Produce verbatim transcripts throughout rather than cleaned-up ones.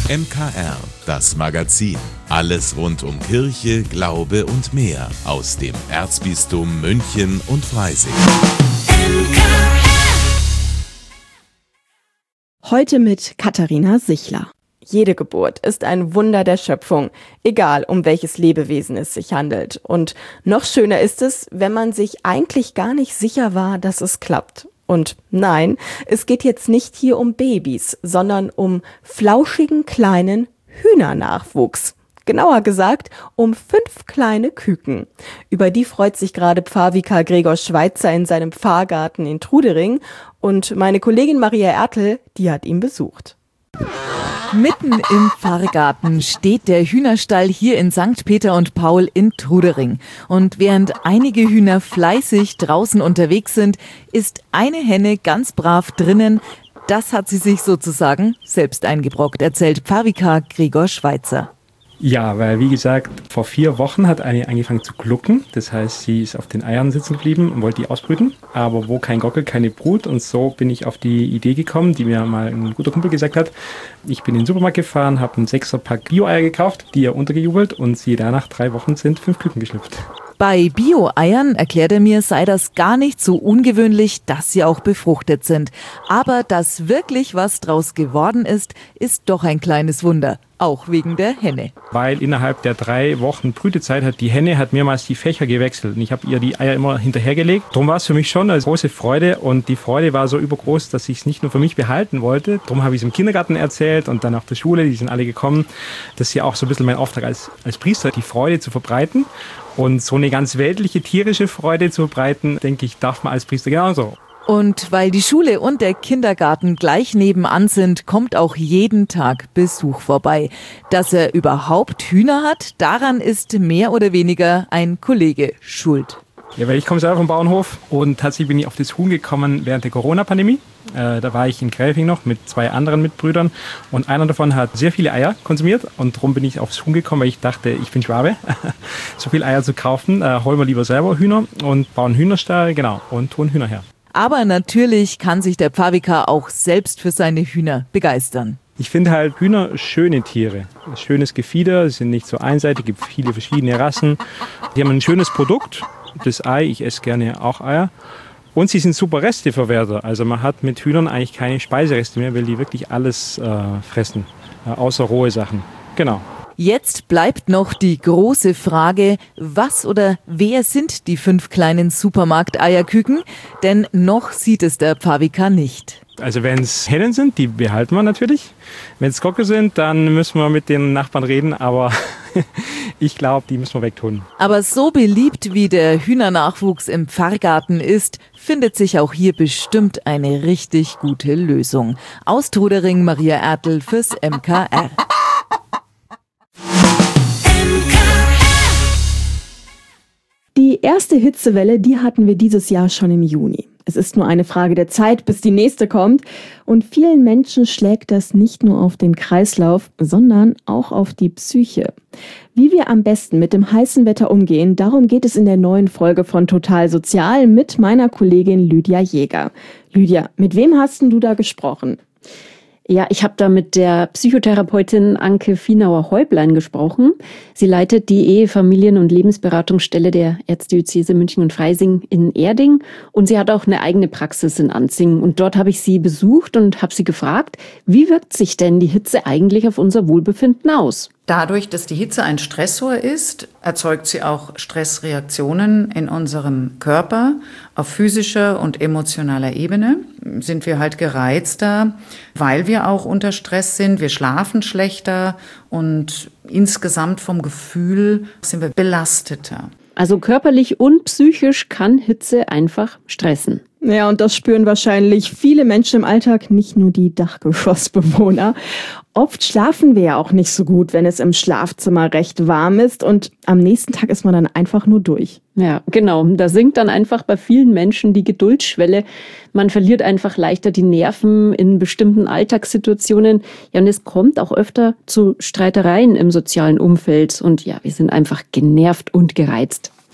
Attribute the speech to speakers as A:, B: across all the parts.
A: M K R, das Magazin. Alles rund um Kirche, Glaube und mehr aus dem Erzbistum München und Freising.
B: Heute mit Katharina Sichler. Jede Geburt ist ein Wunder der Schöpfung, egal um welches Lebewesen es sich handelt. Und noch schöner ist es, wenn man sich eigentlich gar nicht sicher war, dass es klappt. Und nein, es geht jetzt nicht hier um Babys, sondern um flauschigen kleinen Hühnernachwuchs. Genauer gesagt, um fünf kleine Küken. Über die freut sich gerade Pfarrvikar Gregor Schweitzer in seinem Pfarrgarten in Trudering. Und meine Kollegin Maria Ertl, die hat ihn besucht.
C: Mitten im Pfarrgarten steht der Hühnerstall hier in Sankt Peter und Paul in Trudering. Und während einige Hühner fleißig draußen unterwegs sind, ist eine Henne ganz brav drinnen. Das hat sie sich sozusagen selbst eingebrockt, erzählt Pfarrvikar Gregor Schweitzer.
D: Ja, weil wie gesagt, vor vier Wochen hat eine angefangen zu glucken. Das heißt, sie ist auf den Eiern sitzen geblieben und wollte die ausbrüten. Aber wo kein Gockel, keine Brut. Und so bin ich auf die Idee gekommen, die mir mal ein guter Kumpel gesagt hat. Ich bin in den Supermarkt gefahren, habe einen Sechser-Pack Bio-Eier gekauft, die er untergejubelt. Und siehe da, nach drei Wochen sind fünf Küken geschlüpft.
C: Bei Bio-Eiern, erklärt er mir, sei das gar nicht so ungewöhnlich, dass sie auch befruchtet sind. Aber dass wirklich was draus geworden ist, ist doch ein kleines Wunder. Auch wegen der Henne.
D: Weil innerhalb der drei Wochen Brütezeit hat die Henne hat mehrmals die Fächer gewechselt. Und ich habe ihr die Eier immer hinterhergelegt. Darum war es für mich schon eine große Freude. Und die Freude war so übergroß, dass ich es nicht nur für mich behalten wollte. Darum habe ich es im Kindergarten erzählt und dann auf der Schule. Die sind alle gekommen. Das ist ja auch so ein bisschen mein Auftrag als, als Priester, die Freude zu verbreiten. Und so eine ganz weltliche, tierische Freude zu verbreiten, denke ich, darf man als Priester genauso.
C: Und weil die Schule und der Kindergarten gleich nebenan sind, kommt auch jeden Tag Besuch vorbei. Dass er überhaupt Hühner hat, daran ist mehr oder weniger ein Kollege schuld.
D: Ja, weil ich komme selber vom Bauernhof und tatsächlich bin ich auf das Huhn gekommen während der Corona-Pandemie. Äh, da war ich in Gräfing noch mit zwei anderen Mitbrüdern und einer davon hat sehr viele Eier konsumiert und darum bin ich aufs Huhn gekommen, weil ich dachte, ich bin Schwabe, so viel Eier zu kaufen, äh, holen wir lieber selber Hühner und bauen Hühnerstall, genau, und tun Hühner her.
C: Aber natürlich kann sich der Pfarrvikar auch selbst für seine Hühner begeistern.
D: Ich finde halt Hühner schöne Tiere. Schönes Gefieder, sie sind nicht so einseitig, gibt viele verschiedene Rassen. Die haben ein schönes Produkt, das Ei, ich esse gerne auch Eier. Und sie sind super Resteverwerter. Also man hat mit Hühnern eigentlich keine Speisereste mehr, weil die wirklich alles äh, fressen, äh, außer rohe Sachen. Genau.
C: Jetzt bleibt noch die große Frage, was oder wer sind die fünf kleinen Supermarkt-Eierküken? Denn noch sieht es der Pfarrvikar nicht.
D: Also wenn es Hennen sind, die behalten wir natürlich. Wenn es Gockel sind, dann müssen wir mit den Nachbarn reden, aber ich glaube, die müssen wir wegtun.
C: Aber so beliebt wie der Hühnernachwuchs im Pfarrgarten ist, findet sich auch hier bestimmt eine richtig gute Lösung. Aus Trudering, Maria Ertl fürs M K R.
B: Die erste Hitzewelle, die hatten wir dieses Jahr schon im Juni. Es ist nur eine Frage der Zeit, bis die nächste kommt. Und vielen Menschen schlägt das nicht nur auf den Kreislauf, sondern auch auf die Psyche. Wie wir am besten mit dem heißen Wetter umgehen, darum geht es in der neuen Folge von Total Sozial mit meiner Kollegin Lydia Jäger. Lydia, mit wem hast denn du da gesprochen?
E: Ja, ich habe da mit der Psychotherapeutin Anke Fienauer-Häublein gesprochen. Sie leitet die Ehe-, Familien- und Lebensberatungsstelle der Erzdiözese München und Freising in Erding. Und sie hat auch eine eigene Praxis in Anzing. Und dort habe ich sie besucht und habe sie gefragt, wie wirkt sich denn die Hitze eigentlich auf unser Wohlbefinden aus?
F: Dadurch, dass die Hitze ein Stressor ist, erzeugt sie auch Stressreaktionen in unserem Körper. Auf physischer und emotionaler Ebene sind wir halt gereizter, weil wir auch unter Stress sind. Wir schlafen schlechter und insgesamt vom Gefühl sind wir belasteter.
E: Also körperlich und psychisch kann Hitze einfach stressen.
B: Ja, und das spüren wahrscheinlich viele Menschen im Alltag, nicht nur die Dachgeschossbewohner. Oft schlafen wir ja auch nicht so gut, wenn es im Schlafzimmer recht warm ist und am nächsten Tag ist man dann einfach nur durch.
E: Ja, genau. Da sinkt dann einfach bei vielen Menschen die Geduldsschwelle. Man verliert einfach leichter die Nerven in bestimmten Alltagssituationen. Ja, und es kommt auch öfter zu Streitereien im sozialen Umfeld. Und ja, wir sind einfach genervt und gereizt.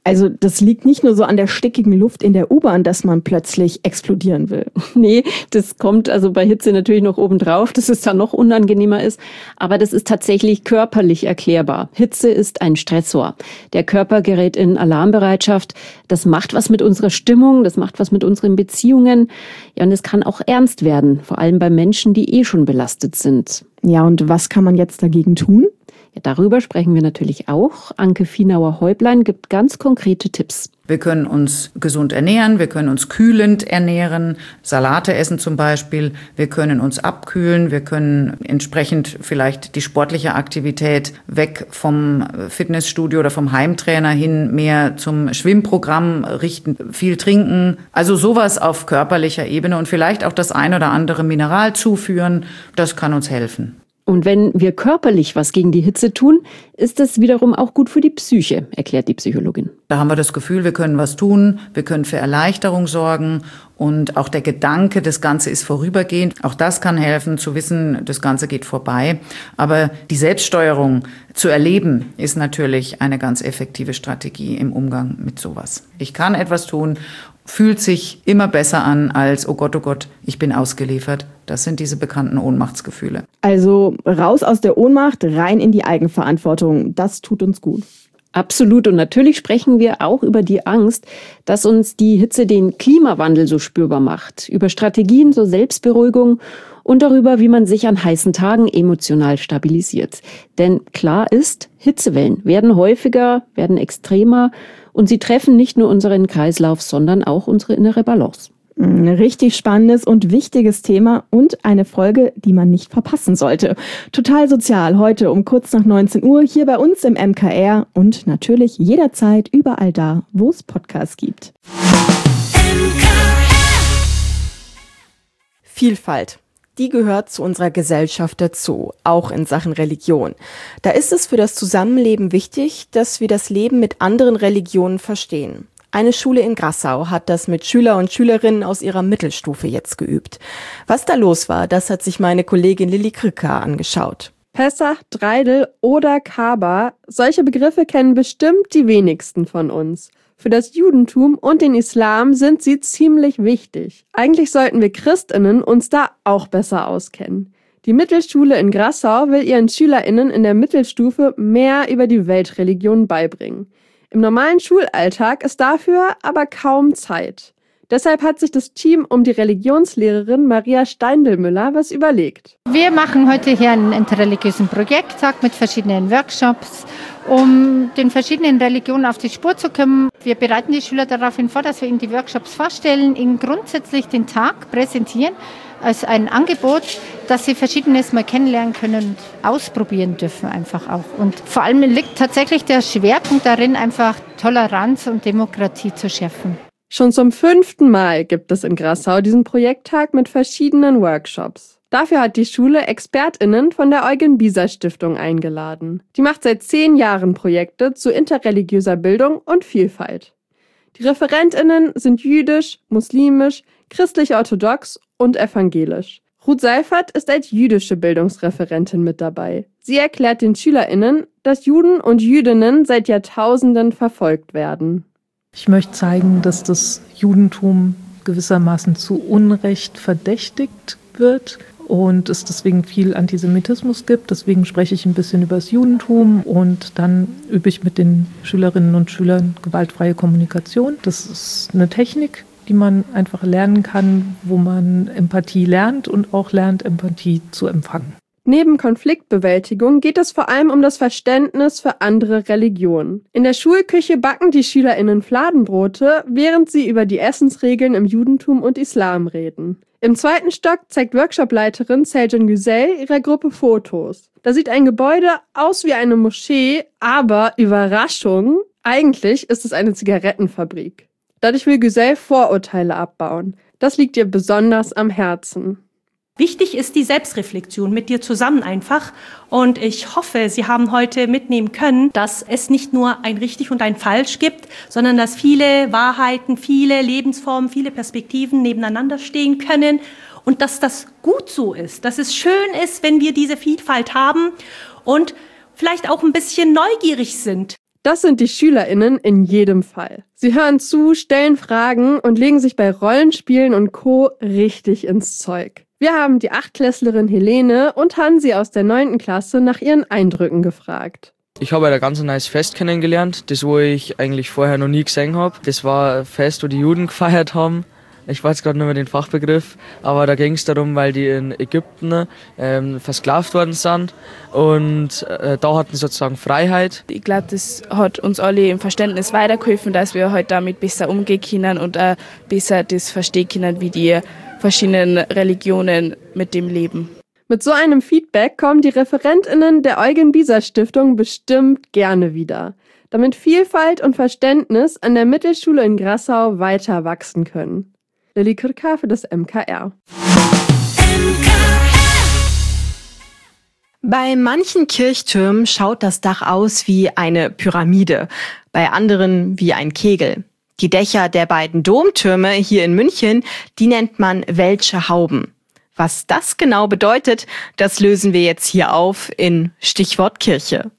B: Also das liegt nicht nur so an der stickigen Luft in der U-Bahn, dass man plötzlich explodieren will.
E: Nee, das kommt also bei Hitze natürlich noch obendrauf, dass es dann noch unangenehmer ist. Aber das ist tatsächlich körperlich erklärbar. Hitze ist ein Stressor. Der Körper gerät in Alarmbereitschaft. Das macht was mit unserer Stimmung, das macht was mit unseren Beziehungen. Ja, und es kann auch ernst werden, vor allem bei Menschen, die eh schon belastet sind.
B: Ja, und was kann man jetzt dagegen tun?
E: Ja, darüber sprechen wir natürlich auch. Anke Fienauer-Häublein gibt ganz konkrete Tipps.
F: Wir können uns gesund ernähren, wir können uns kühlend ernähren, Salate essen zum Beispiel, wir können uns abkühlen, wir können entsprechend vielleicht die sportliche Aktivität weg vom Fitnessstudio oder vom Heimtrainer hin mehr zum Schwimmprogramm richten, viel trinken. Also sowas auf körperlicher Ebene und vielleicht auch das ein oder andere Mineral zuführen, das kann uns helfen.
E: Und wenn wir körperlich was gegen die Hitze tun, ist das wiederum auch gut für die Psyche, erklärt die Psychologin.
F: Da haben wir das Gefühl, wir können was tun, wir können für Erleichterung sorgen und auch der Gedanke, das Ganze ist vorübergehend, auch das kann helfen, zu wissen, das Ganze geht vorbei. Aber die Selbststeuerung zu erleben, ist natürlich eine ganz effektive Strategie im Umgang mit sowas. Ich kann etwas tun, fühlt sich immer besser an als, oh Gott, oh Gott, ich bin ausgeliefert. Das sind diese bekannten Ohnmachtsgefühle.
B: Also raus aus der Ohnmacht, rein in die Eigenverantwortung. Das tut uns gut.
E: Absolut. Und natürlich sprechen wir auch über die Angst, dass uns die Hitze den Klimawandel so spürbar macht. Über Strategien zur Selbstberuhigung und darüber, wie man sich an heißen Tagen emotional stabilisiert. Denn klar ist, Hitzewellen werden häufiger, werden extremer und sie treffen nicht nur unseren Kreislauf, sondern auch unsere innere Balance.
B: Ein richtig spannendes und wichtiges Thema und eine Folge, die man nicht verpassen sollte. Total sozial, heute um kurz nach neunzehn Uhr hier bei uns im M K R und natürlich jederzeit überall da, wo es Podcasts gibt. M K R. Vielfalt. Die gehört zu unserer Gesellschaft dazu, auch in Sachen Religion. Da ist es für das Zusammenleben wichtig, dass wir das Leben mit anderen Religionen verstehen. Eine Schule in Grassau hat das mit Schüler und Schülerinnen aus ihrer Mittelstufe jetzt geübt. Was da los war, das hat sich meine Kollegin Lilly Krücker angeschaut.
G: Pessach, Dreidel oder Kaaba, solche Begriffe kennen bestimmt die wenigsten von uns. Für das Judentum und den Islam sind sie ziemlich wichtig. Eigentlich sollten wir ChristInnen uns da auch besser auskennen. Die Mittelschule in Grassau will ihren SchülerInnen in der Mittelstufe mehr über die Weltreligionen beibringen. Im normalen Schulalltag ist dafür aber kaum Zeit. Deshalb hat sich das Team um die Religionslehrerin Maria Steindl-Müller was überlegt.
H: Wir machen heute hier einen interreligiösen Projekttag mit verschiedenen Workshops, um den verschiedenen Religionen auf die Spur zu kommen. Wir bereiten die Schüler daraufhin vor, dass wir ihnen die Workshops vorstellen, ihnen grundsätzlich den Tag präsentieren als ein Angebot, dass sie Verschiedenes mal kennenlernen können und ausprobieren dürfen einfach auch. Und vor allem liegt tatsächlich der Schwerpunkt darin, einfach Toleranz und Demokratie zu schärfen.
G: Schon zum fünften Mal gibt es in Grassau diesen Projekttag mit verschiedenen Workshops. Dafür hat die Schule ExpertInnen von der Eugen-Biser-Stiftung eingeladen. Die macht seit zehn Jahren Projekte zu interreligiöser Bildung und Vielfalt. Die ReferentInnen sind jüdisch, muslimisch, christlich-orthodox und evangelisch. Ruth Seifert ist als jüdische Bildungsreferentin mit dabei. Sie erklärt den SchülerInnen, dass Juden und Jüdinnen seit Jahrtausenden verfolgt werden.
I: Ich möchte zeigen, dass das Judentum gewissermaßen zu Unrecht verdächtigt wird und es deswegen viel Antisemitismus gibt. Deswegen spreche ich ein bisschen über das Judentum und dann übe ich mit den Schülerinnen und Schülern gewaltfreie Kommunikation. Das ist eine Technik, die man einfach lernen kann, wo man Empathie lernt und auch lernt, Empathie zu empfangen.
G: Neben Konfliktbewältigung geht es vor allem um das Verständnis für andere Religionen. In der Schulküche backen die SchülerInnen Fladenbrote, während sie über die Essensregeln im Judentum und Islam reden. Im zweiten Stock zeigt Workshopleiterin Selcan Güzel ihrer Gruppe Fotos. Da sieht ein Gebäude aus wie eine Moschee, aber Überraschung, eigentlich ist es eine Zigarettenfabrik. Dadurch will Güzel Vorurteile abbauen. Das liegt ihr besonders am Herzen.
J: Wichtig ist die Selbstreflexion mit dir zusammen einfach. Und ich hoffe, Sie haben heute mitnehmen können, dass es nicht nur ein richtig und ein falsch gibt, sondern dass viele Wahrheiten, viele Lebensformen, viele Perspektiven nebeneinander stehen können und dass das gut so ist, dass es schön ist, wenn wir diese Vielfalt haben und vielleicht auch ein bisschen neugierig sind.
G: Das sind die SchülerInnen in jedem Fall. Sie hören zu, stellen Fragen und legen sich bei Rollenspielen und Co. richtig ins Zeug. Wir haben die Achtklässlerin Helene und Hansi aus der neunten Klasse nach ihren Eindrücken gefragt.
K: Ich habe ein ganz neues Fest kennengelernt, das wo ich eigentlich vorher noch nie gesehen habe. Das war ein Fest, wo die Juden gefeiert haben. Ich weiß gerade nicht mehr den Fachbegriff, aber da ging es darum, weil die in Ägypten ähm, versklavt worden sind und äh, da hatten sie sozusagen Freiheit.
L: Ich glaube, das hat uns alle im Verständnis weitergeholfen, dass wir halt damit besser umgehen können und auch besser das verstehen können, wie die verschiedenen Religionen mit dem leben.
G: Mit so einem Feedback kommen die ReferentInnen der Eugen-Bieser-Stiftung bestimmt gerne wieder, damit Vielfalt und Verständnis an der Mittelschule in Grassau weiter wachsen können. Lilly Kürka für das M K R.
B: Bei manchen Kirchtürmen schaut das Dach aus wie eine Pyramide, bei anderen wie ein Kegel. Die Dächer der beiden Domtürme hier in München, die nennt man Welsche Hauben. Was das genau bedeutet, das lösen wir jetzt hier auf in Stichwort Kirche.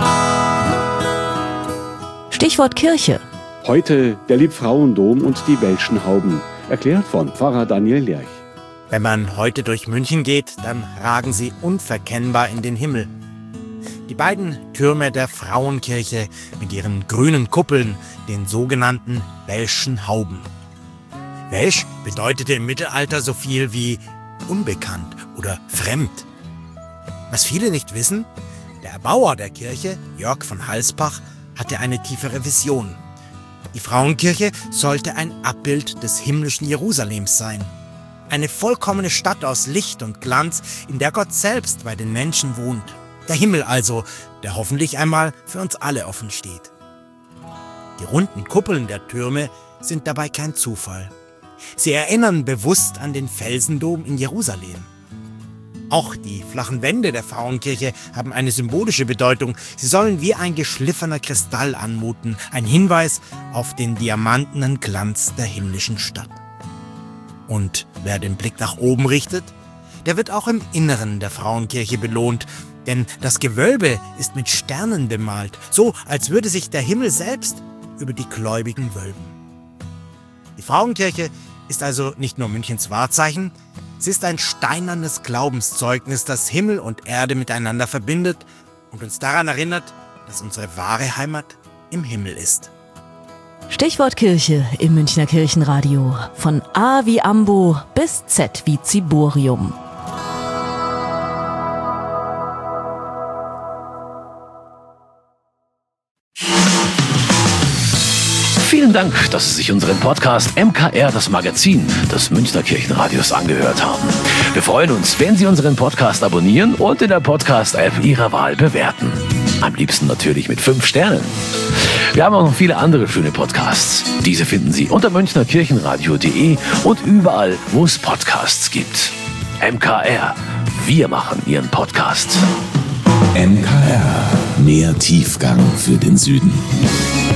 M: Stichwort Kirche.
N: Heute der Liebfrauendom und die Welschen Hauben. Erklärt von Pfarrer Daniel Lerch.
O: Wenn man heute durch München geht, dann ragen sie unverkennbar in den Himmel. Die beiden Türme der Frauenkirche mit ihren grünen Kuppeln, den sogenannten Welschen Hauben. Welsch bedeutete im Mittelalter so viel wie unbekannt oder fremd. Was viele nicht wissen, der Erbauer der Kirche, Jörg von Halsbach, hatte eine tiefere Vision. Die Frauenkirche sollte ein Abbild des himmlischen Jerusalems sein. Eine vollkommene Stadt aus Licht und Glanz, in der Gott selbst bei den Menschen wohnt. Der Himmel also, der hoffentlich einmal für uns alle offen steht. Die runden Kuppeln der Türme sind dabei kein Zufall. Sie erinnern bewusst an den Felsendom in Jerusalem. Auch die flachen Wände der Frauenkirche haben eine symbolische Bedeutung. Sie sollen wie ein geschliffener Kristall anmuten, ein Hinweis auf den diamantenen Glanz der himmlischen Stadt. Und wer den Blick nach oben richtet, der wird auch im Inneren der Frauenkirche belohnt, denn das Gewölbe ist mit Sternen bemalt, so als würde sich der Himmel selbst über die Gläubigen wölben. Die Frauenkirche ist also nicht nur Münchens Wahrzeichen, sie ist ein steinernes Glaubenszeugnis, das Himmel und Erde miteinander verbindet und uns daran erinnert, dass unsere wahre Heimat im Himmel ist.
M: Stichwort Kirche im Münchner Kirchenradio. Von A wie Ambo bis Z wie Ziborium.
P: Vielen Dank, dass Sie sich unseren Podcast M K R, das Magazin des Münchner Kirchenradios, angehört haben. Wir freuen uns, wenn Sie unseren Podcast abonnieren und in der Podcast-App Ihrer Wahl bewerten. Am liebsten natürlich mit fünf Sternen. Wir haben auch noch viele andere schöne Podcasts. Diese finden Sie unter münchner kirchenradio punkt de und überall, wo es Podcasts gibt. M K R, wir machen Ihren Podcast.
A: M K R, mehr Tiefgang für den Süden.